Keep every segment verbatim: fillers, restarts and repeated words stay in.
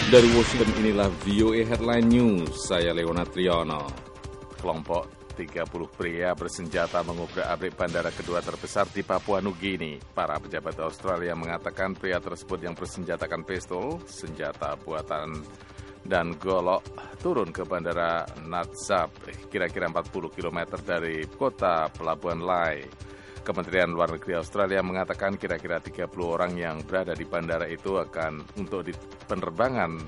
Dari Washington, inilah V O A Headline News. Saya Leonard Triono. Kelompok tiga puluh pria bersenjata mengobrak-abrik bandara kedua terbesar di Papua Nugini. Para pejabat Australia mengatakan pria tersebut yang bersenjatakan pistol, senjata buatan, dan golok turun ke bandara Natsap, kira-kira empat puluh kilometer dari kota Pelabuhan Lai. Kementerian Luar Negeri Australia mengatakan kira-kira tiga puluh orang yang berada di bandara itu akan untuk di penerbangan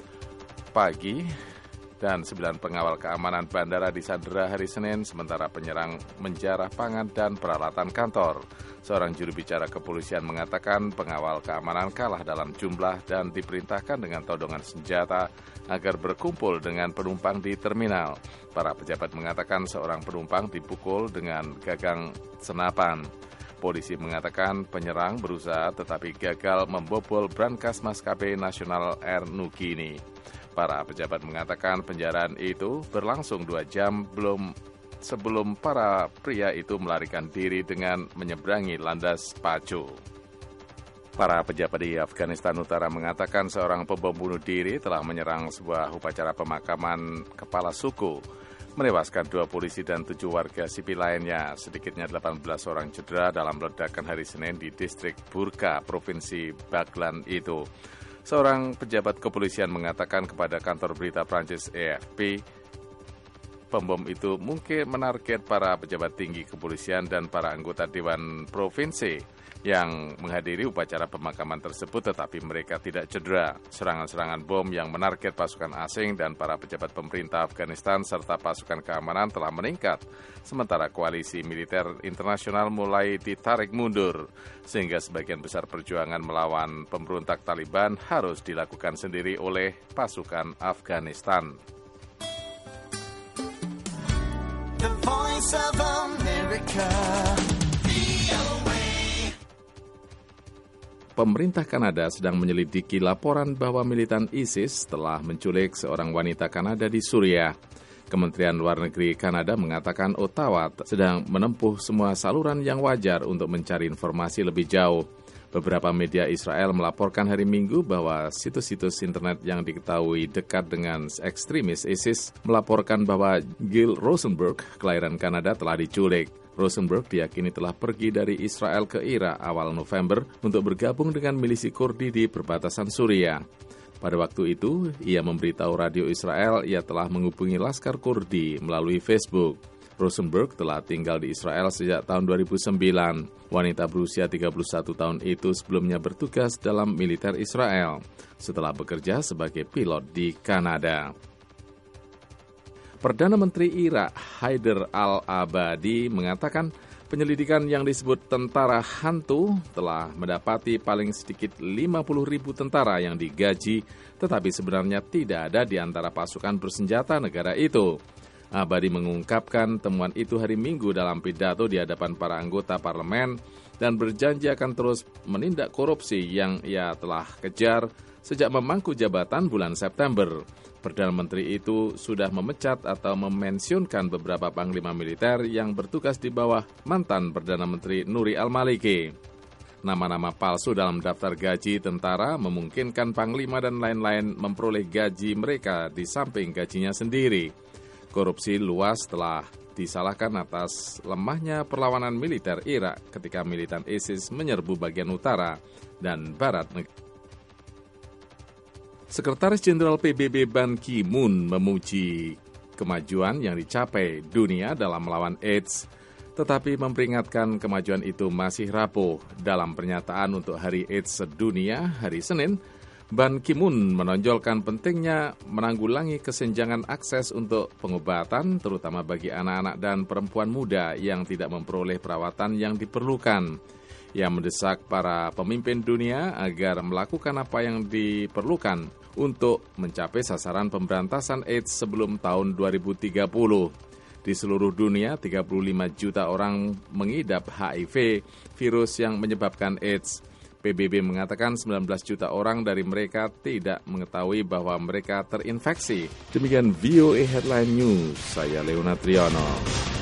pagi dan sembilan pengawal keamanan bandara disandera hari Senin sementara penyerang menjarah pangan dan peralatan kantor. Seorang juru bicara kepolisian mengatakan pengawal keamanan kalah dalam jumlah dan diperintahkan dengan todongan senjata agar berkumpul dengan penumpang di terminal. Para pejabat mengatakan seorang penumpang dipukul dengan gagang senapan. Polisi mengatakan penyerang berusaha tetapi gagal membobol brankas maskapai Nasional Air Nugini. Para pejabat mengatakan penjaraan itu berlangsung dua jam belum sebelum para pria itu melarikan diri dengan menyeberangi landas pacu. Para pejabat di Afghanistan Utara mengatakan seorang pembom bunuh diri telah menyerang sebuah upacara pemakaman kepala suku, menewaskan dua polisi dan tujuh warga sipil lainnya. Sedikitnya delapan belas orang cedera dalam ledakan hari Senin di distrik Burqa, Provinsi Baglan itu. Seorang pejabat kepolisian mengatakan kepada kantor berita Prancis A F P, pembom itu mungkin menarget para pejabat tinggi kepolisian dan para anggota Dewan Provinsi yang menghadiri upacara pemakaman tersebut tetapi mereka tidak cedera. Serangan-serangan bom yang menarget pasukan asing dan para pejabat pemerintah Afghanistan serta pasukan keamanan telah meningkat, sementara koalisi militer internasional mulai ditarik mundur, sehingga sebagian besar perjuangan melawan pemberontak Taliban harus dilakukan sendiri oleh pasukan Afghanistan. The Voice of America. Pemerintah Kanada sedang menyelidiki laporan bahwa militan ISIS telah menculik seorang wanita Kanada di Suriah. Kementerian Luar Negeri Kanada mengatakan Ottawa sedang menempuh semua saluran yang wajar untuk mencari informasi lebih jauh. Beberapa media Israel melaporkan hari Minggu bahwa situs-situs internet yang diketahui dekat dengan ekstremis ISIS melaporkan bahwa Gil Rosenberg, kelahiran Kanada, telah diculik. Rosenberg diyakini telah pergi dari Israel ke Irak awal November untuk bergabung dengan milisi Kurdi di perbatasan Suriah. Pada waktu itu, ia memberitahu radio Israel ia telah menghubungi Laskar Kurdi melalui Facebook. Rosenberg telah tinggal di Israel sejak tahun dua ribu sembilan. Wanita berusia tiga puluh satu tahun itu sebelumnya bertugas dalam militer Israel setelah bekerja sebagai pilot di Kanada. Perdana Menteri Irak Haider al-Abadi mengatakan penyelidikan yang disebut tentara hantu telah mendapati paling sedikit lima puluh ribu tentara yang digaji, tetapi sebenarnya tidak ada di antara pasukan bersenjata negara itu. Abadi mengungkapkan temuan itu hari Minggu dalam pidato di hadapan para anggota parlemen dan berjanji akan terus menindak korupsi yang ia telah kejar sejak memangku jabatan bulan September. Perdana Menteri itu sudah memecat atau memensiunkan beberapa panglima militer yang bertugas di bawah mantan Perdana Menteri Nuri al-Maliki. Nama-nama palsu dalam daftar gaji tentara memungkinkan panglima dan lain-lain memperoleh gaji mereka di samping gajinya sendiri. Korupsi luas telah disalahkan atas lemahnya perlawanan militer Irak ketika militan ISIS menyerbu bagian utara dan barat negara. Sekretaris Jenderal P B B Ban Ki-moon memuji kemajuan yang dicapai dunia dalam melawan AIDS, tetapi memperingatkan kemajuan itu masih rapuh. Dalam pernyataan untuk Hari AIDS Sedunia hari Senin, Ban Ki-moon menonjolkan pentingnya menanggulangi kesenjangan akses untuk pengobatan, terutama bagi anak-anak dan perempuan muda yang tidak memperoleh perawatan yang diperlukan. Ia mendesak para pemimpin dunia agar melakukan apa yang diperlukan untuk mencapai sasaran pemberantasan AIDS sebelum tahun dua ribu tiga puluh. Di seluruh dunia, tiga puluh lima juta orang mengidap H I V, virus yang menyebabkan AIDS. P B B mengatakan sembilan belas juta orang dari mereka tidak mengetahui bahwa mereka terinfeksi. Demikian V O A Headline News, saya Leonard Triono.